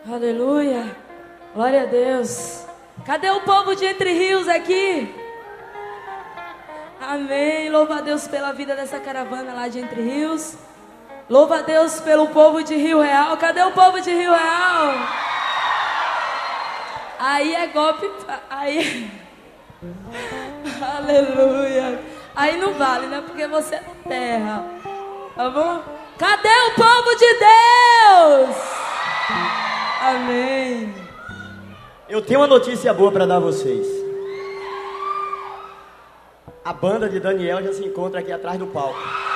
Aleluia. Glória a Deus. Cadê o povo de Entre Rios aqui? Amém. Louva a Deus pela vida dessa caravana lá de Entre Rios. Louva a Deus pelo povo de Rio Real. Cadê o povo de Rio Real? Aí é golpe. Aí. Aleluia. Aí não vale, né? Porque você é da terra. Tá bom? Cadê o povo de Deus? Amém. Eu tenho uma notícia boa para dar a vocês. A banda de Daniel já se encontra aqui atrás do palco.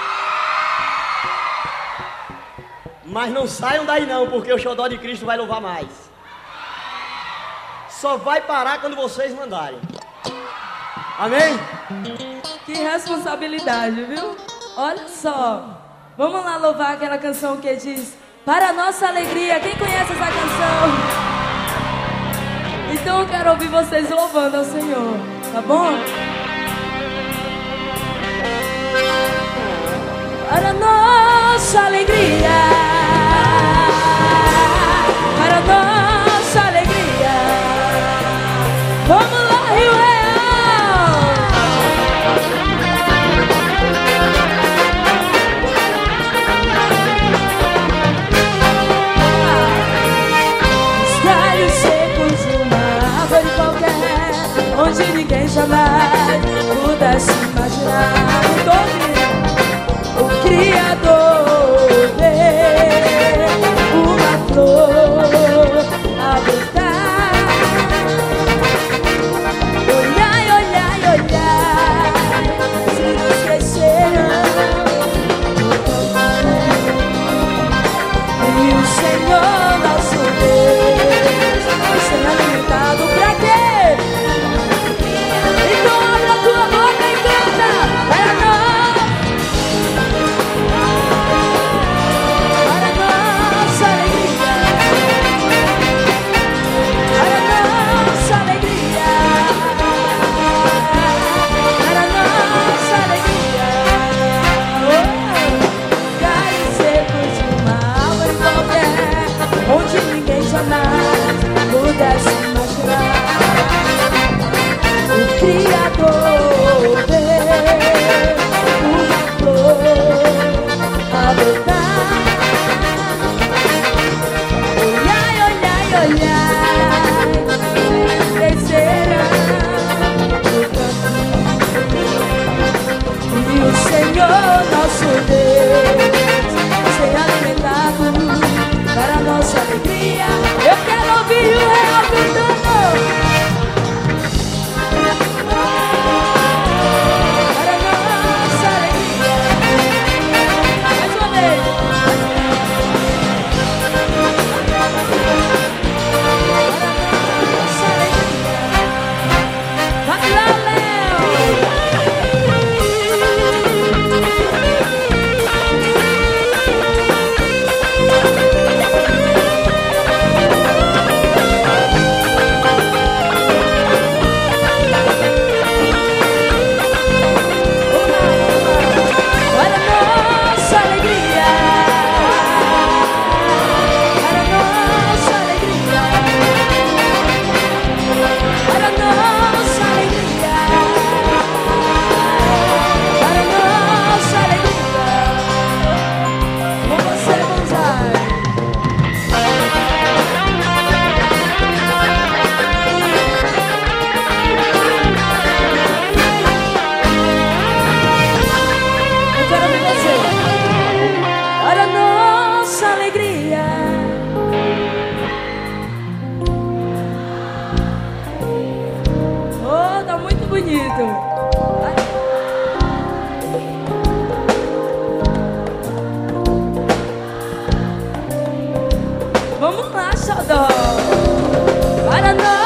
Mas não saiam daí não, porque o Xodó de Cristo vai louvar mais. Só vai parar quando vocês mandarem. Amém? Que responsabilidade, viu? Olha só. Vamos lá louvar aquela canção que diz: para a nossa alegria. Quem conhece essa canção? Então eu quero ouvir vocês louvando ao Senhor. Tá bom? Para a nossa alegria. Para a nossa alegria. Vamos lá, Rio Real. Os galhos secos de uma árvore qualquer, onde ninguém jamais pudesse imaginar. O Criador vê uma flor a brotar. Olhai, olhai, olhai, filhos crescerão. E o Senhor nosso Deus vai ser alimentado pra quê? Então abre a tua boca e canta para nós. Onde ninguém jamais pudesse imaginar. O Criador vê uma flor a brotar. Olhai, olhai, olhai, crescerá no caminho. E o Senhor nosso Deus ser alimentado para a nossa alegria. Eu quero ouvir o Real cantando. Para a nossa alegria. Mais uma vez. Para a nossa alegria. Vai lá, Léo. Vamos lá, Xodó. Para nós.